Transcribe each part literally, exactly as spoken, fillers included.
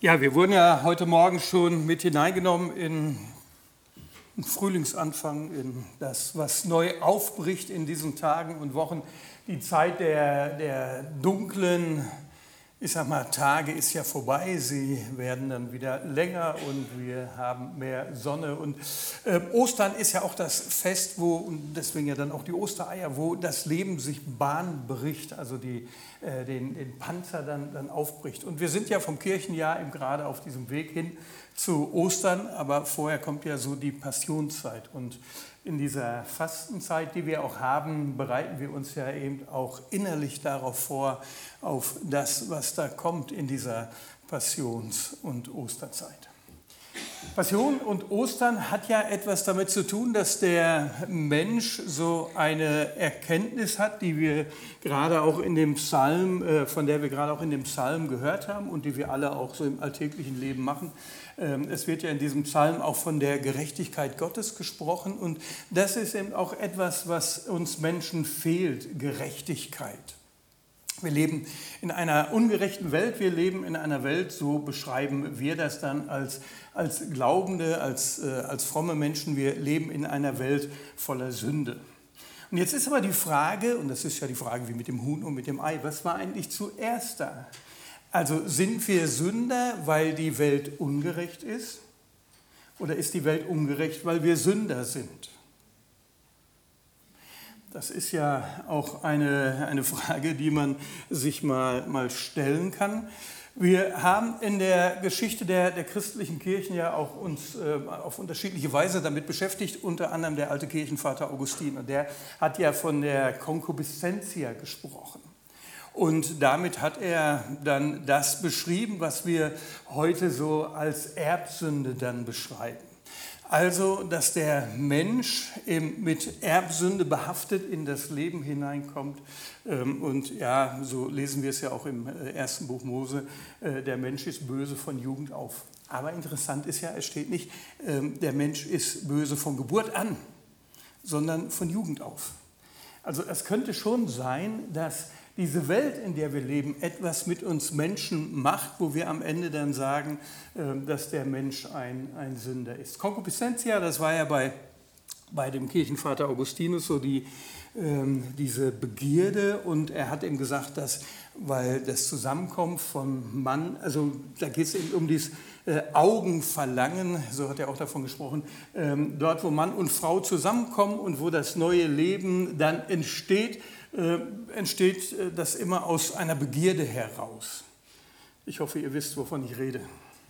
Ja, wir wurden ja heute Morgen schon mit hineingenommen in den Frühlingsanfang, in das, was neu aufbricht in diesen Tagen und Wochen. Die Zeit der, der dunklen, ich sag mal, Tage ist ja vorbei. Sie werden dann wieder länger und wir haben mehr Sonne. Und äh, Ostern ist ja auch das Fest, wo, und deswegen ja dann auch die Ostereier, wo das Leben sich Bahn bricht, also die, äh, den, den Panzer dann, dann aufbricht. Und wir sind ja vom Kirchenjahr eben gerade auf diesem Weg hin zu Ostern, aber vorher kommt ja so die Passionszeit. Und in dieser Fastenzeit, die wir auch haben, bereiten wir uns ja eben auch innerlich darauf vor, auf das, was da kommt in dieser Passions- und Osterzeit. Passion und Ostern hat ja etwas damit zu tun, dass der Mensch so eine Erkenntnis hat, die wir gerade auch in dem Psalm, von der wir gerade auch in dem Psalm gehört haben und die wir alle auch so im alltäglichen Leben machen. Es wird ja in diesem Psalm auch von der Gerechtigkeit Gottes gesprochen und das ist eben auch etwas, was uns Menschen fehlt, Gerechtigkeit. Wir leben in einer ungerechten Welt, wir leben in einer Welt, so beschreiben wir das dann als, als Glaubende, als, äh, als fromme Menschen, wir leben in einer Welt voller Sünde. Und jetzt ist aber die Frage, und das ist ja die Frage wie mit dem Huhn und mit dem Ei, was war eigentlich zuerst da? Also sind wir Sünder, weil die Welt ungerecht ist? Oder ist die Welt ungerecht, weil wir Sünder sind? Das ist ja auch eine, eine Frage, die man sich mal, mal stellen kann. Wir haben in der Geschichte der, der christlichen Kirchen ja auch uns äh, auf unterschiedliche Weise damit beschäftigt, unter anderem der alte Kirchenvater Augustin. Und der hat ja von der Concupiscentia gesprochen. Und damit hat er dann das beschrieben, was wir heute so als Erbsünde dann beschreiben. Also, dass der Mensch eben mit Erbsünde behaftet in das Leben hineinkommt. Und ja, so lesen wir es ja auch im ersten Buch Mose, der Mensch ist böse von Jugend auf. Aber interessant ist ja, es steht nicht, der Mensch ist böse von Geburt an, sondern von Jugend auf. Also es könnte schon sein, dass diese Welt, in der wir leben, etwas mit uns Menschen macht, wo wir am Ende dann sagen, dass der Mensch ein, ein Sünder ist. Concupiscentia, das war ja bei, bei dem Kirchenvater Augustinus so die, ähm, diese Begierde und er hat eben gesagt, dass, weil das Zusammenkommen von Mann, also da geht es eben um dieses äh, Augenverlangen, so hat er auch davon gesprochen, ähm, dort wo Mann und Frau zusammenkommen und wo das neue Leben dann entsteht, Äh, entsteht äh, das immer aus einer Begierde heraus. Ich hoffe, ihr wisst, wovon ich rede.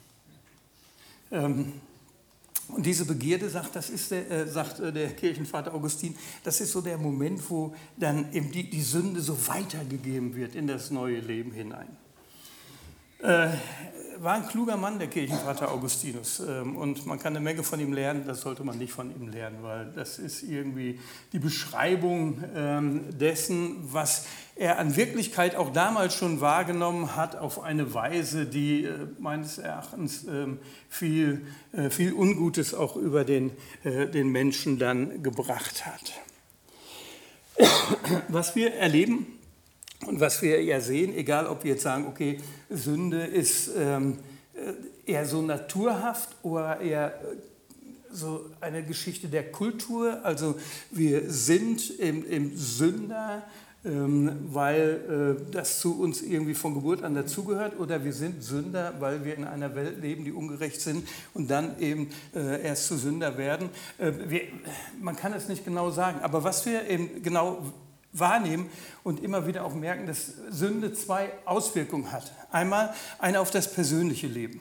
Ähm, und diese Begierde, sagt, das ist der, äh, sagt äh, der Kirchenvater Augustin, das ist so der Moment, wo dann eben die, die Sünde so weitergegeben wird in das neue Leben hinein. Äh, war ein kluger Mann, der Kirchenvater Augustinus. Und man kann eine Menge von ihm lernen, das sollte man nicht von ihm lernen, weil das ist irgendwie die Beschreibung dessen, was er an Wirklichkeit auch damals schon wahrgenommen hat, auf eine Weise, die meines Erachtens viel, viel Ungutes auch über den, den Menschen dann gebracht hat. Was wir erleben, und was wir ja sehen, egal ob wir jetzt sagen, okay, Sünde ist ähm, eher so naturhaft oder eher so eine Geschichte der Kultur, also wir sind im, im Sünder, ähm, weil äh, das zu uns irgendwie von Geburt an dazugehört, oder wir sind Sünder, weil wir in einer Welt leben, die ungerecht sind und dann eben äh, erst zu Sünder werden. Äh, wir, man kann es nicht genau sagen, aber was wir eben genau wahrnehmen und immer wieder auch merken, dass Sünde zwei Auswirkungen hat. Einmal eine auf das persönliche Leben.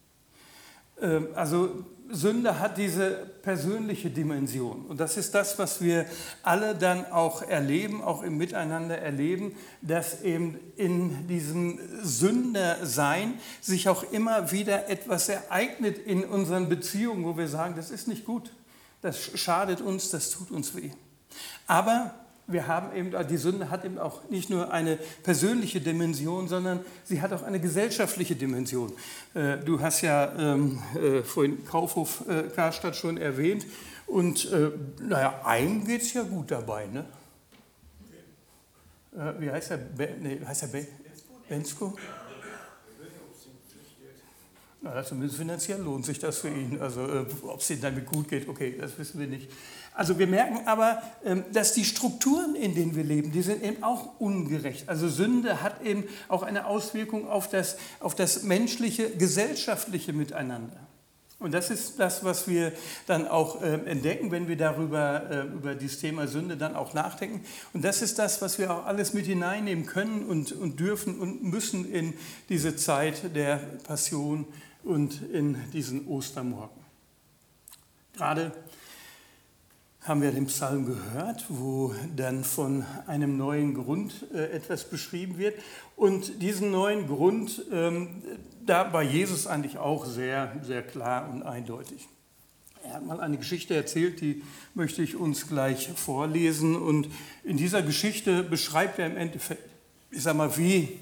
Also Sünde hat diese persönliche Dimension und das ist das, was wir alle dann auch erleben, auch im Miteinander erleben, dass eben in diesem Sündersein sich auch immer wieder etwas ereignet in unseren Beziehungen, wo wir sagen, das ist nicht gut, das schadet uns, das tut uns weh. Aber wir haben eben, die Sünde hat eben auch nicht nur eine persönliche Dimension, sondern sie hat auch eine gesellschaftliche Dimension. Du hast ja ähm, äh, vorhin Kaufhof äh, Karstadt schon erwähnt und äh, naja, einem geht es ja gut dabei, ne? Äh, wie heißt er? Be- nee, heißt er Be- Bensko? Na, zumindest finanziell lohnt sich das für ihn. Also äh, ob es ihm damit gut geht, okay, das wissen wir nicht. Also wir merken aber, ähm, dass die Strukturen, in denen wir leben, die sind eben auch ungerecht. Also Sünde hat eben auch eine Auswirkung auf das, auf das menschliche, gesellschaftliche Miteinander. Und das ist das, was wir dann auch äh, entdecken, wenn wir darüber, äh, über dieses Thema Sünde dann auch nachdenken. Und das ist das, was wir auch alles mit hineinnehmen können und, und dürfen und müssen in diese Zeit der Passion und in diesen Ostermorgen. Gerade haben wir den Psalm gehört, wo dann von einem neuen Grund äh, etwas beschrieben wird. Und diesen neuen Grund, ähm, da war Jesus eigentlich auch sehr, sehr klar und eindeutig. Er hat mal eine Geschichte erzählt, die möchte ich uns gleich vorlesen. Und in dieser Geschichte beschreibt er im Endeffekt, ich sag mal, wie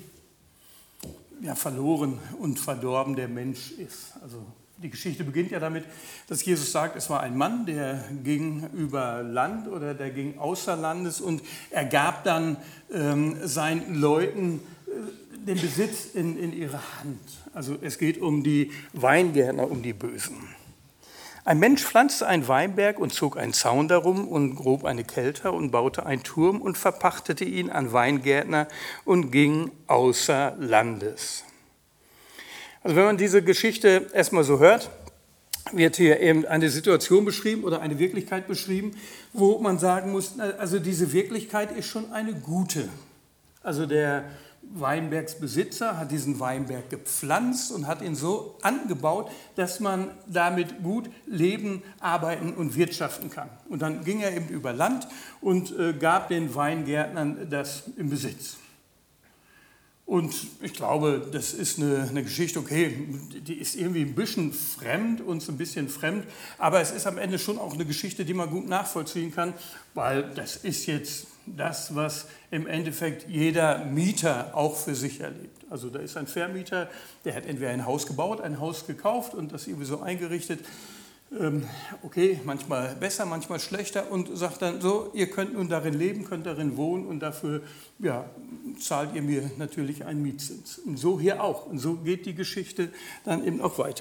ja, verloren und verdorben der Mensch ist. Also die Geschichte beginnt ja damit, dass Jesus sagt, es war ein Mann, der ging über Land oder der ging außer Landes und er gab dann ähm, seinen Leuten äh, den Besitz in, in ihre Hand. Also es geht um die Weingärtner, um die Bösen. Ein Mensch pflanzte einen Weinberg und zog einen Zaun darum und grub eine Kelter und baute einen Turm und verpachtete ihn an Weingärtner und ging außer Landes. Also wenn man diese Geschichte erstmal so hört, wird hier eben eine Situation beschrieben oder eine Wirklichkeit beschrieben, wo man sagen muss, also diese Wirklichkeit ist schon eine gute. Also der Weinbergsbesitzer hat diesen Weinberg gepflanzt und hat ihn so angebaut, dass man damit gut leben, arbeiten und wirtschaften kann. Und dann ging er eben über Land und äh, gab den Weingärtnern das im Besitz. Und ich glaube, das ist eine, eine Geschichte, okay, die ist irgendwie ein bisschen fremd, uns ein bisschen fremd, aber es ist am Ende schon auch eine Geschichte, die man gut nachvollziehen kann, weil das ist jetzt das, was im Endeffekt jeder Mieter auch für sich erlebt. Also da ist ein Vermieter, der hat entweder ein Haus gebaut, ein Haus gekauft und das irgendwie so eingerichtet, okay, manchmal besser, manchmal schlechter und sagt dann so, ihr könnt nun darin leben, könnt darin wohnen und dafür ja, zahlt ihr mir natürlich einen Mietzins. Und so hier auch. Und so geht die Geschichte dann eben auch weiter.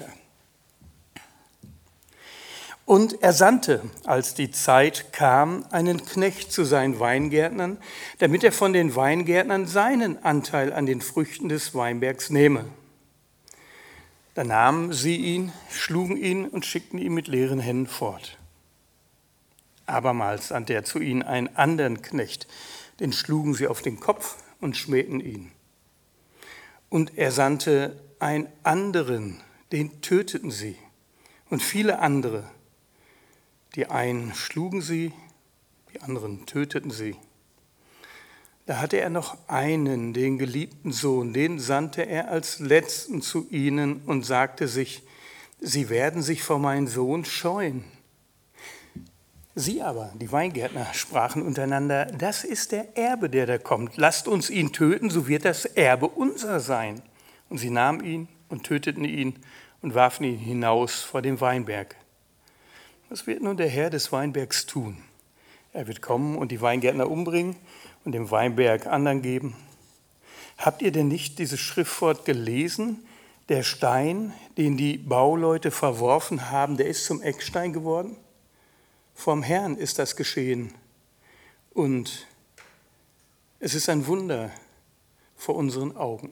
Und er sandte, als die Zeit kam, einen Knecht zu seinen Weingärtnern, damit er von den Weingärtnern seinen Anteil an den Früchten des Weinbergs nehme. Da nahmen sie ihn, schlugen ihn und schickten ihn mit leeren Händen fort. Abermals sandte er zu ihnen einen anderen Knecht, den schlugen sie auf den Kopf und schmähten ihn. Und er sandte einen anderen, den töteten sie, und viele andere. Die einen schlugen sie, die anderen töteten sie. Da hatte er noch einen, den geliebten Sohn, den sandte er als Letzten zu ihnen und sagte sich, sie werden sich vor meinem Sohn scheuen. Sie aber, die Weingärtner, sprachen untereinander, das ist der Erbe, der da kommt. Lasst uns ihn töten, so wird das Erbe unser sein. Und sie nahmen ihn und töteten ihn und warfen ihn hinaus vor den Weinberg. Was wird nun der Herr des Weinbergs tun? Er wird kommen und die Weingärtner umbringen und dem Weinberg anderen geben. Habt ihr denn nicht dieses Schriftwort gelesen? Der Stein, den die Bauleute verworfen haben, der ist zum Eckstein geworden? Vom Herrn ist das geschehen. Und es ist ein Wunder vor unseren Augen.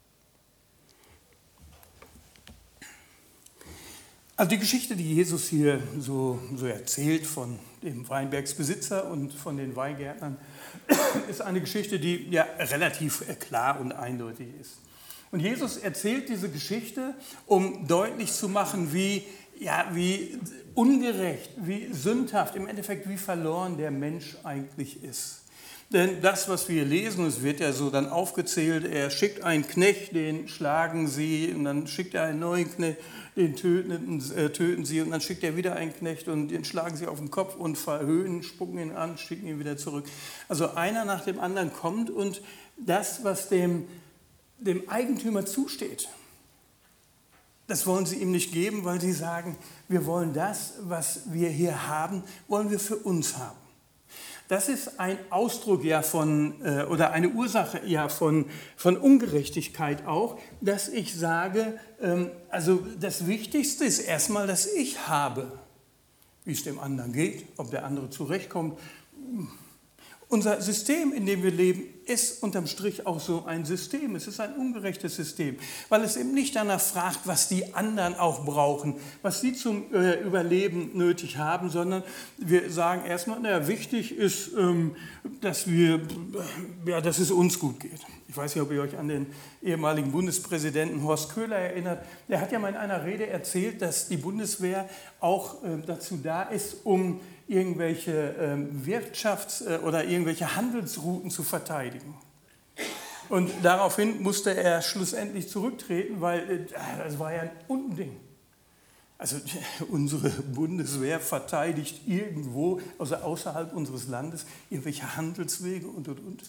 Also die Geschichte, die Jesus hier so, so erzählt von dem Weinbergsbesitzer und von den Weingärtnern, ist eine Geschichte, die ja relativ klar und eindeutig ist. Und Jesus erzählt diese Geschichte, um deutlich zu machen, wie, ja, wie ungerecht, wie sündhaft, im Endeffekt wie verloren der Mensch eigentlich ist. Denn das, was wir lesen, es wird ja so dann aufgezählt, er schickt einen Knecht, den schlagen sie, und dann schickt er einen neuen Knecht, den töten, äh, töten sie, und dann schickt er wieder einen Knecht und den schlagen sie auf den Kopf und verhöhnen, spucken ihn an, schicken ihn wieder zurück. Also einer nach dem anderen kommt und das, was dem, dem Eigentümer zusteht, das wollen sie ihm nicht geben, weil sie sagen, wir wollen das, was wir hier haben, wollen wir für uns haben. Das ist ein Ausdruck ja von, äh, oder eine Ursache ja von, von Ungerechtigkeit auch, dass ich sage, ähm, also das Wichtigste ist erstmal, dass ich habe, wie es dem anderen geht, ob der andere zurechtkommt. Unser System, in dem wir leben, ist unterm Strich auch so ein System. Es ist ein ungerechtes System, weil es eben nicht danach fragt, was die anderen auch brauchen, was sie zum äh, Überleben nötig haben, sondern wir sagen erstmal, naja, wichtig ist, ähm, dass, wir, ja, dass es uns gut geht. Ich weiß nicht, ob ihr euch an den ehemaligen Bundespräsidenten Horst Köhler erinnert. Der hat ja mal in einer Rede erzählt, dass die Bundeswehr auch äh, dazu da ist, um irgendwelche ähm, Wirtschafts- äh, oder irgendwelche Handelsrouten zu verteidigen. Und daraufhin musste er schlussendlich zurücktreten, weil äh, das war ja ein Unding. Also unsere Bundeswehr verteidigt irgendwo, also außerhalb unseres Landes, irgendwelche Handelswege und, und, und.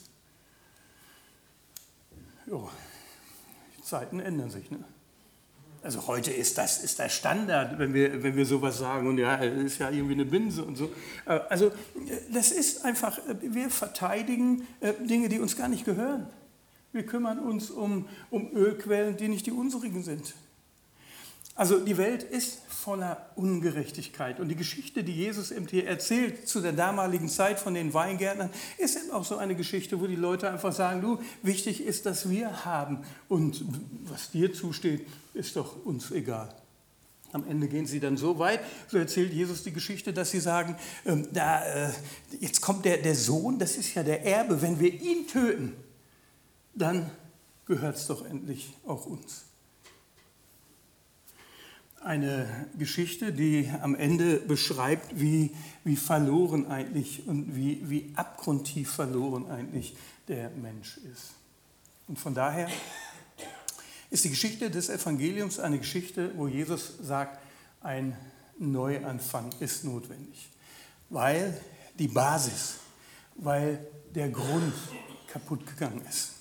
Jo, die Zeiten ändern sich, ne? Also heute ist das, ist das Standard, wenn wir, wenn wir sowas sagen und ja, es ist ja irgendwie eine Binse und so. Also das ist einfach, wir verteidigen Dinge, die uns gar nicht gehören. Wir kümmern uns um, um Ölquellen, die nicht die unsrigen sind. Also die Welt ist voller Ungerechtigkeit und die Geschichte, die Jesus eben hier erzählt zu der damaligen Zeit von den Weingärtnern, ist eben auch so eine Geschichte, wo die Leute einfach sagen, du, wichtig ist, dass wir haben und was dir zusteht, ist doch uns egal. Am Ende gehen sie dann so weit, so erzählt Jesus die Geschichte, dass sie sagen, ähm, da, äh, jetzt kommt der, der Sohn, das ist ja der Erbe, wenn wir ihn töten, dann gehört es doch endlich auch uns. Eine Geschichte, die am Ende beschreibt, wie, wie verloren eigentlich und wie, wie abgrundtief verloren eigentlich der Mensch ist. Und von daher ist die Geschichte des Evangeliums eine Geschichte, wo Jesus sagt, ein Neuanfang ist notwendig, weil die Basis, weil der Grund kaputt gegangen ist.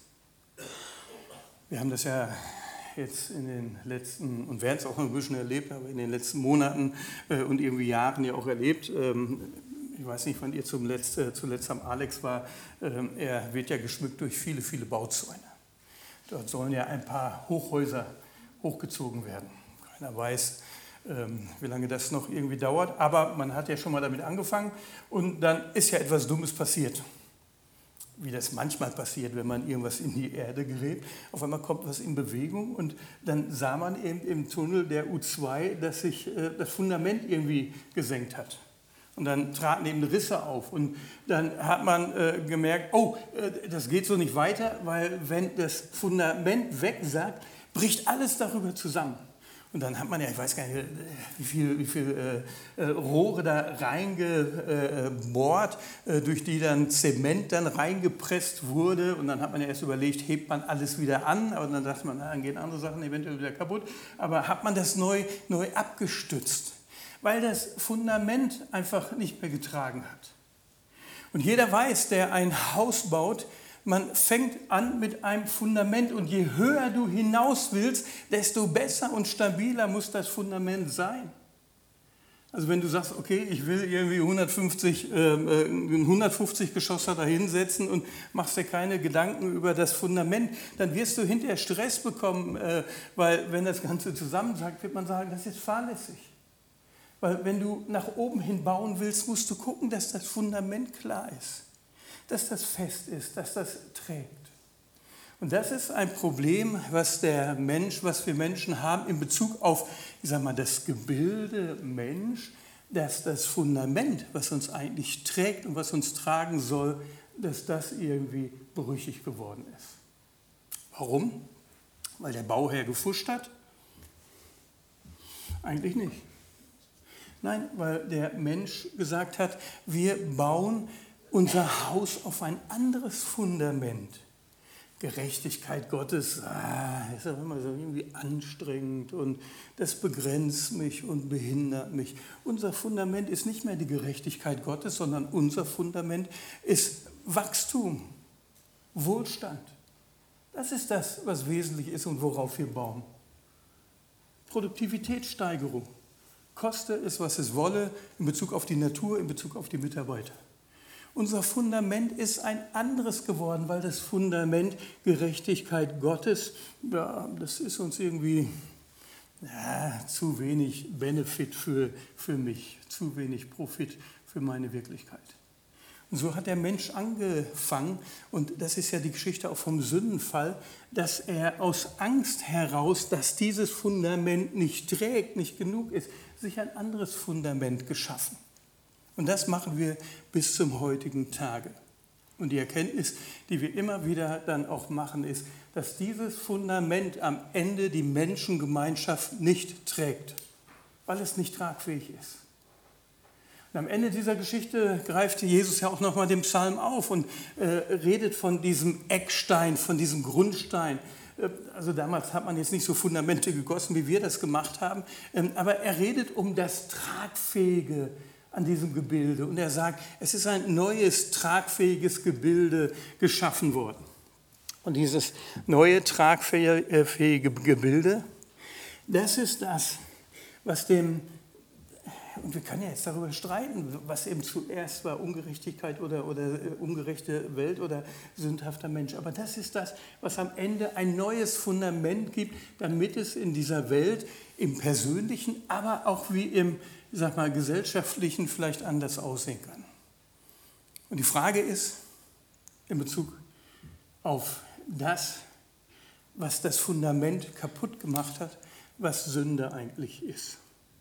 Wir haben das ja jetzt in den letzten, und werden es auch noch ein bisschen erlebt, aber in den letzten Monaten äh, und irgendwie Jahren ja auch erlebt. Ähm, ich weiß nicht, wann ihr zum Letzt, äh, zuletzt am Alex war. Ähm, er wird ja geschmückt durch viele, viele Bauzäune. Dort sollen ja ein paar Hochhäuser hochgezogen werden. Keiner weiß, ähm, wie lange das noch irgendwie dauert, aber man hat ja schon mal damit angefangen und dann ist ja etwas Dummes passiert. Wie das manchmal passiert, wenn man irgendwas in die Erde gräbt. Auf einmal kommt was in Bewegung und dann sah man eben im Tunnel der U zwei, dass sich äh, das Fundament irgendwie gesenkt hat. Und dann traten eben Risse auf und dann hat man äh, gemerkt, oh, äh, das geht so nicht weiter, weil wenn das Fundament wegsackt, bricht alles darüber zusammen. Und dann hat man ja, ich weiß gar nicht, wie viele wie viel, äh, Rohre da reingebohrt, äh, durch die dann Zement dann reingepresst wurde. Und dann hat man ja erst überlegt, hebt man alles wieder an? Aber dann dachte man, na, dann gehen andere Sachen eventuell wieder kaputt. Aber hat man das neu, neu abgestützt, weil das Fundament einfach nicht mehr getragen hat. Und jeder weiß, der ein Haus baut, man fängt an mit einem Fundament und je höher du hinaus willst, desto besser und stabiler muss das Fundament sein. Also wenn du sagst, okay, ich will irgendwie hundertfünfzig, äh, ein hundertfünfzig Geschosser da hinsetzen und machst dir keine Gedanken über das Fundament, dann wirst du hinterher Stress bekommen, äh, weil wenn das Ganze zusammensackt, wird man sagen, das ist fahrlässig. Weil wenn du nach oben hin bauen willst, musst du gucken, dass das Fundament klar ist. Dass das fest ist, dass das trägt. Und das ist ein Problem, was der Mensch, was wir Menschen haben in Bezug auf, ich sag mal, das Gebilde Mensch, dass das Fundament, was uns eigentlich trägt und was uns tragen soll, dass das irgendwie brüchig geworden ist. Warum? Weil der Bauherr gefuscht hat? Eigentlich nicht. Nein, weil der Mensch gesagt hat, wir bauen unser Haus auf ein anderes Fundament. Gerechtigkeit Gottes, ah, ist auch immer so irgendwie anstrengend und das begrenzt mich und behindert mich. Unser Fundament ist nicht mehr die Gerechtigkeit Gottes, sondern unser Fundament ist Wachstum, Wohlstand. Das ist das, was wesentlich ist und worauf wir bauen. Produktivitätssteigerung. Koste es, was es wolle, in Bezug auf die Natur, in Bezug auf die Mitarbeiter. Unser Fundament ist ein anderes geworden, weil das Fundament Gerechtigkeit Gottes, ja, das ist uns irgendwie ja, zu wenig Benefit für, für mich, zu wenig Profit für meine Wirklichkeit. Und so hat der Mensch angefangen, und das ist ja die Geschichte auch vom Sündenfall, dass er aus Angst heraus, dass dieses Fundament nicht trägt, nicht genug ist, sich ein anderes Fundament geschaffen. Und das machen wir bis zum heutigen Tage. Und die Erkenntnis, die wir immer wieder dann auch machen, ist, dass dieses Fundament am Ende die Menschengemeinschaft nicht trägt, weil es nicht tragfähig ist. Und am Ende dieser Geschichte greift Jesus ja auch nochmal den Psalm auf und äh, redet von diesem Eckstein, von diesem Grundstein. Äh, also damals hat man jetzt nicht so Fundamente gegossen, wie wir das gemacht haben, ähm, aber er redet um das Tragfähige an diesem Gebilde. Und er sagt, es ist ein neues, tragfähiges Gebilde geschaffen worden. Und dieses neue, tragfähige Gebilde, das ist das, was dem, und wir können ja jetzt darüber streiten, was eben zuerst war, Ungerechtigkeit oder, oder ungerechte Welt oder sündhafter Mensch. Aber das ist das, was am Ende ein neues Fundament gibt, damit es in dieser Welt im Persönlichen, aber auch wie im, ich sag mal, gesellschaftlichen vielleicht anders aussehen kann. Und die Frage ist, in Bezug auf das, was das Fundament kaputt gemacht hat, was Sünde eigentlich ist.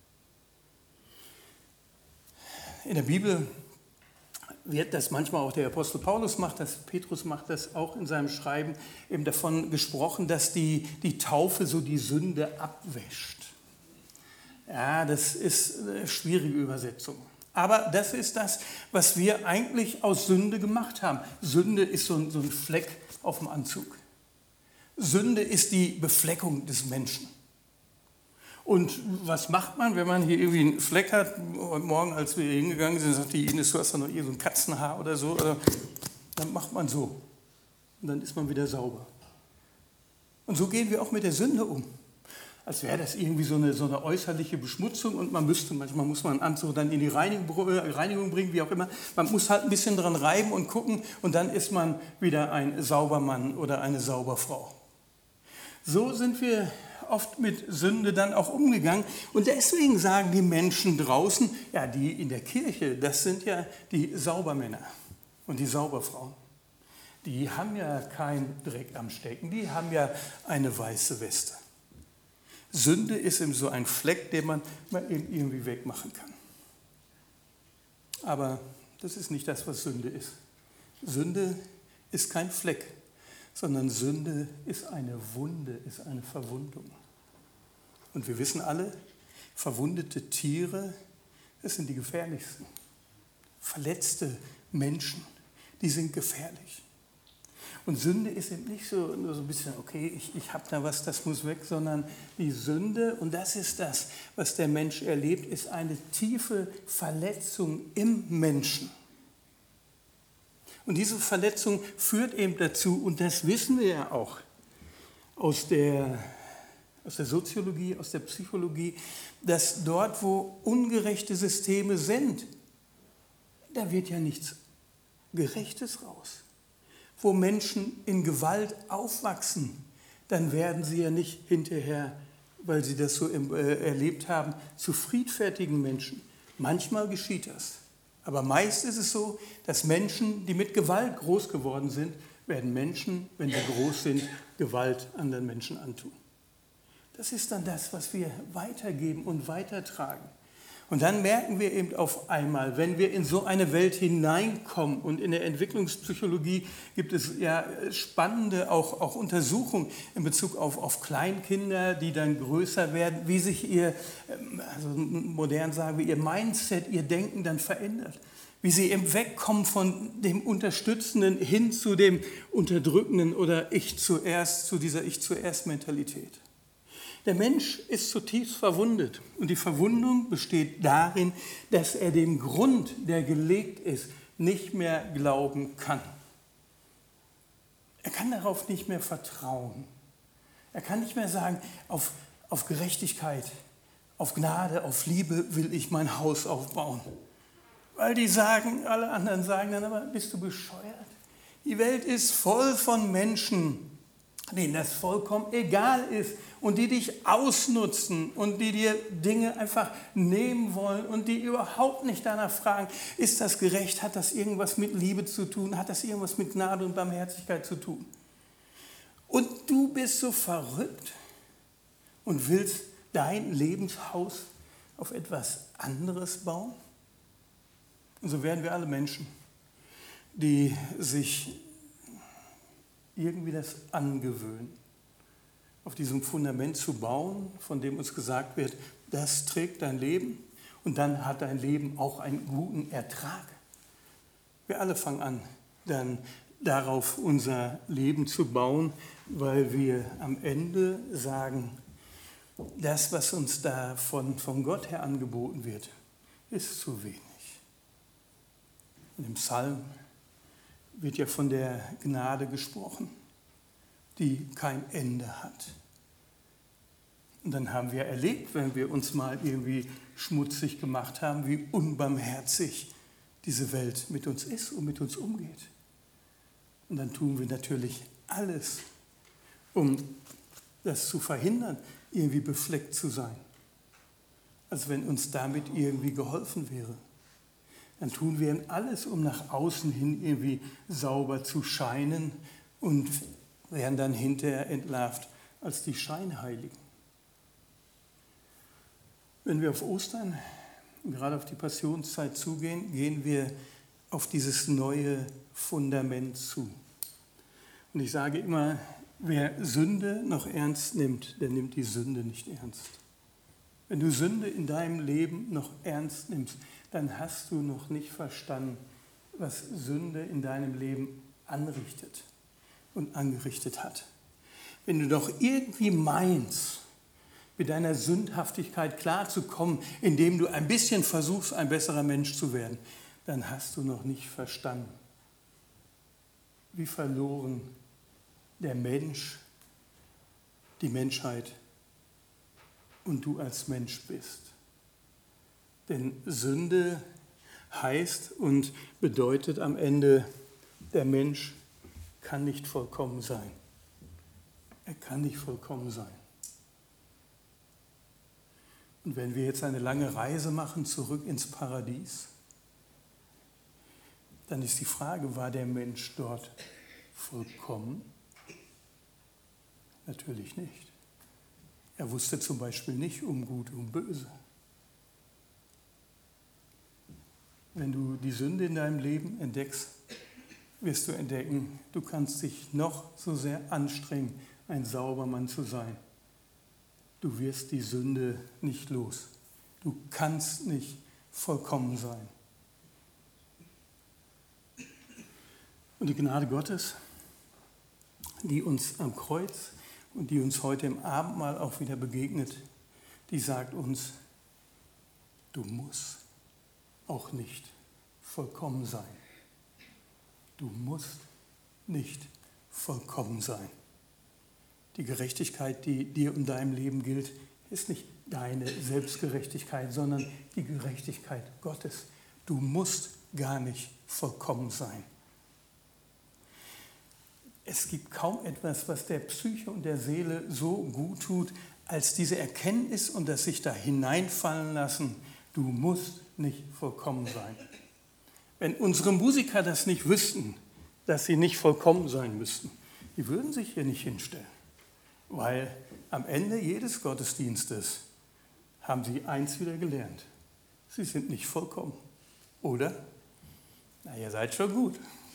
In der Bibel wird das manchmal auch der Apostel Paulus macht, das Petrus macht das auch in seinem Schreiben, eben davon gesprochen, dass die, die Taufe so die Sünde abwäscht. Ja, das ist eine schwierige Übersetzung. Aber das ist das, was wir eigentlich aus Sünde gemacht haben. Sünde ist so ein, so ein Fleck auf dem Anzug. Sünde ist die Befleckung des Menschen. Und was macht man, wenn man hier irgendwie einen Fleck hat? Heute Morgen, als wir hier hingegangen sind, sagte die Ines, du hast da noch hier so ein Katzenhaar oder so. Oder, dann macht man so. Und dann ist man wieder sauber. Und so gehen wir auch mit der Sünde um. Als wäre das irgendwie so eine, so eine äußerliche Beschmutzung und man müsste, manchmal muss man einen Anzug dann in die Reinigung, Reinigung bringen, wie auch immer. Man muss halt ein bisschen dran reiben und gucken und dann ist man wieder ein Saubermann oder eine Sauberfrau. So sind wir oft mit Sünde dann auch umgegangen und deswegen sagen die Menschen draußen, ja, die in der Kirche, das sind ja die Saubermänner und die Sauberfrauen. Die haben ja keinen Dreck am Stecken, die haben ja eine weiße Weste. Sünde ist eben so ein Fleck, den man mal eben irgendwie wegmachen kann. Aber das ist nicht das, was Sünde ist. Sünde ist kein Fleck, sondern Sünde ist eine Wunde, ist eine Verwundung. Und wir wissen alle, verwundete Tiere, das sind die gefährlichsten. Verletzte Menschen, die sind gefährlich. Und Sünde ist eben nicht so, nur so ein bisschen, okay, ich, ich habe da was, das muss weg, sondern die Sünde, und das ist das, was der Mensch erlebt, ist eine tiefe Verletzung im Menschen. Und diese Verletzung führt eben dazu, und das wissen wir ja auch aus der, aus der Soziologie, aus der Psychologie, dass dort, wo ungerechte Systeme sind, da wird ja nichts Gerechtes raus. Wo Menschen in Gewalt aufwachsen, dann werden sie ja nicht hinterher, weil sie das so erlebt haben, zu friedfertigen Menschen. Manchmal geschieht das. Aber meist ist es so, dass Menschen, die mit Gewalt groß geworden sind, werden Menschen, wenn sie groß sind, Gewalt anderen Menschen antun. Das ist dann das, was wir weitergeben und weitertragen. Und dann merken wir eben auf einmal, wenn wir in so eine Welt hineinkommen, und in der Entwicklungspsychologie gibt es ja spannende auch, auch Untersuchungen in Bezug auf, auf Kleinkinder, die dann größer werden, wie sich ihr, also modern sagen wir, ihr Mindset, ihr Denken dann verändert. Wie sie eben wegkommen von dem Unterstützenden hin zu dem Unterdrückenden oder Ich zuerst, zu dieser Ich-zuerst-Mentalität. Der Mensch ist zutiefst verwundet und die Verwundung besteht darin, dass er dem Grund, der gelegt ist, nicht mehr glauben kann. Er kann darauf nicht mehr vertrauen. Er kann nicht mehr sagen, auf, auf Gerechtigkeit, auf Gnade, auf Liebe will ich mein Haus aufbauen. Weil die sagen, alle anderen sagen dann, aber bist du bescheuert? Die Welt ist voll von Menschen, denen das vollkommen egal ist und die dich ausnutzen und die dir Dinge einfach nehmen wollen und die überhaupt nicht danach fragen, ist das gerecht, hat das irgendwas mit Liebe zu tun, hat das irgendwas mit Gnade und Barmherzigkeit zu tun? Und du bist so verrückt und willst dein Lebenshaus auf etwas anderes bauen? Und so werden wir alle Menschen, die sich irgendwie das angewöhnen, auf diesem Fundament zu bauen, von dem uns gesagt wird, das trägt dein Leben und dann hat dein Leben auch einen guten Ertrag. Wir alle fangen an, dann darauf unser Leben zu bauen, weil wir am Ende sagen, das, was uns da von, von Gott her angeboten wird, ist zu wenig. In dem Psalm wird ja von der Gnade gesprochen, die kein Ende hat. Und dann haben wir erlebt, wenn wir uns mal irgendwie schmutzig gemacht haben, wie unbarmherzig diese Welt mit uns ist und mit uns umgeht. Und dann tun wir natürlich alles, um das zu verhindern, irgendwie befleckt zu sein, als wenn uns damit irgendwie geholfen wäre. Dann tun wir alles, um nach außen hin irgendwie sauber zu scheinen und werden dann hinterher entlarvt als die Scheinheiligen. Wenn wir auf Ostern, gerade auf die Passionszeit zugehen, gehen wir auf dieses neue Fundament zu. Und ich sage immer, wer Sünde noch ernst nimmt, der nimmt die Sünde nicht ernst. Wenn du Sünde in deinem Leben noch ernst nimmst, dann hast du noch nicht verstanden, was Sünde in deinem Leben anrichtet und angerichtet hat. Wenn du doch irgendwie meinst, mit deiner Sündhaftigkeit klarzukommen, indem du ein bisschen versuchst, ein besserer Mensch zu werden, dann hast du noch nicht verstanden, wie verloren der Mensch, die Menschheit und du als Mensch bist. Denn Sünde heißt und bedeutet am Ende, der Mensch kann nicht vollkommen sein. Er kann nicht vollkommen sein. Und wenn wir jetzt eine lange Reise machen, zurück ins Paradies, dann ist die Frage, war der Mensch dort vollkommen? Natürlich nicht. Er wusste zum Beispiel nicht um Gut und Böse. Wenn du die Sünde in deinem Leben entdeckst, wirst du entdecken, du kannst dich noch so sehr anstrengen, ein sauber Mann zu sein. Du wirst die Sünde nicht los. Du kannst nicht vollkommen sein. Und die Gnade Gottes, die uns am Kreuz und die uns heute im Abendmahl auch wieder begegnet, die sagt uns, du musst auch nicht vollkommen sein. Du musst nicht vollkommen sein. Die Gerechtigkeit, die dir und deinem Leben gilt, ist nicht deine Selbstgerechtigkeit, sondern die Gerechtigkeit Gottes. Du musst gar nicht vollkommen sein. Es gibt kaum etwas, was der Psyche und der Seele so gut tut, als diese Erkenntnis und das sich da hineinfallen lassen, du musst nicht vollkommen sein. Wenn unsere Musiker das nicht wüssten, dass sie nicht vollkommen sein müssten, die würden sich hier nicht hinstellen. Weil am Ende jedes Gottesdienstes haben sie eins wieder gelernt. Sie sind nicht vollkommen. Oder? Na, ihr seid schon gut.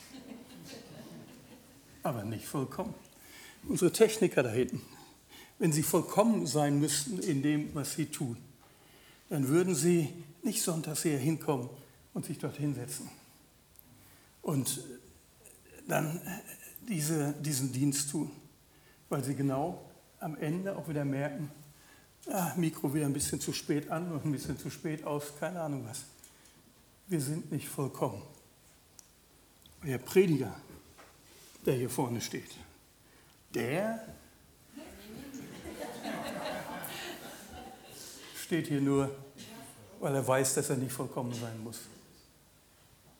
Aber nicht vollkommen. Unsere Techniker da hinten, wenn sie vollkommen sein müssten in dem, was sie tun, dann würden sie nicht sonntags hier hinkommen und sich dort hinsetzen. Und dann diese, diesen Dienst tun, weil sie genau am Ende auch wieder merken, ah, Mikro wieder ein bisschen zu spät an und ein bisschen zu spät aus, keine Ahnung was. Wir sind nicht vollkommen. Und der Prediger, der hier vorne steht, der steht hier nur, weil er weiß, dass er nicht vollkommen sein muss.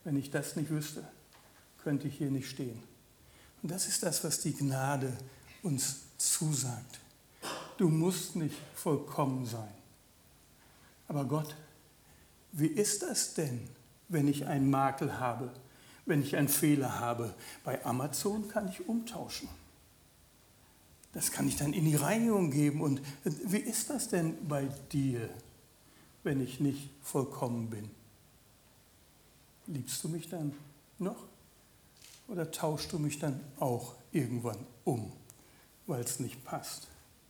Wenn ich das nicht wüsste, könnte ich hier nicht stehen. Und das ist das, was die Gnade uns zusagt. Du musst nicht vollkommen sein. Aber Gott, wie ist das denn, wenn ich einen Makel habe, wenn ich einen Fehler habe? Bei Amazon kann ich umtauschen. Das kann ich dann in die Reinigung geben. Und wie ist das denn bei dir, wenn ich nicht vollkommen bin? Liebst du mich dann noch? Oder tauschst du mich dann auch irgendwann um, weil es nicht passt?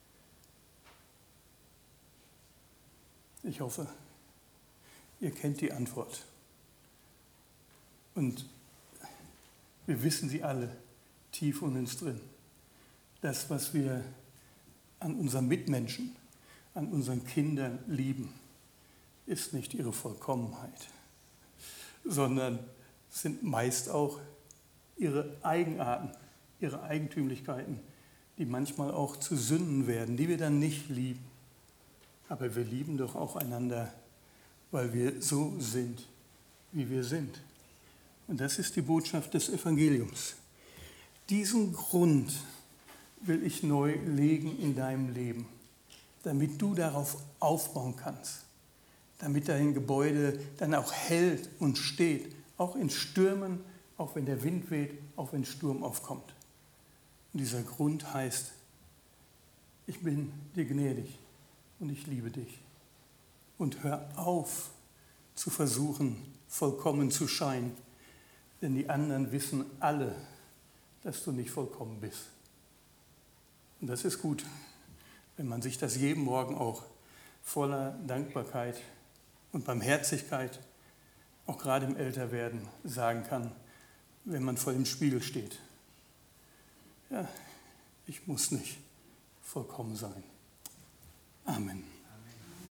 Ich hoffe, ihr kennt die Antwort. Und wir wissen sie alle tief in uns drin. Das, was wir an unseren Mitmenschen, an unseren Kindern lieben, ist nicht ihre Vollkommenheit, sondern sind meist auch ihre Eigenarten, ihre Eigentümlichkeiten, die manchmal auch zu Sünden werden, die wir dann nicht lieben. Aber wir lieben doch auch einander, weil wir so sind, wie wir sind. Und das ist die Botschaft des Evangeliums. Diesen Grund will ich neu legen in deinem Leben, damit du darauf aufbauen kannst, damit dein Gebäude dann auch hält und steht, auch in Stürmen, auch wenn der Wind weht, auch wenn Sturm aufkommt. Und dieser Grund heißt, ich bin dir gnädig und ich liebe dich. Und hör auf zu versuchen, vollkommen zu scheinen, denn die anderen wissen alle, dass du nicht vollkommen bist. Und das ist gut, wenn man sich das jeden Morgen auch voller Dankbarkeit und Barmherzigkeit, auch gerade im Älterwerden, sagen kann, wenn man vor dem Spiegel steht. Ja, ich muss nicht vollkommen sein. Amen.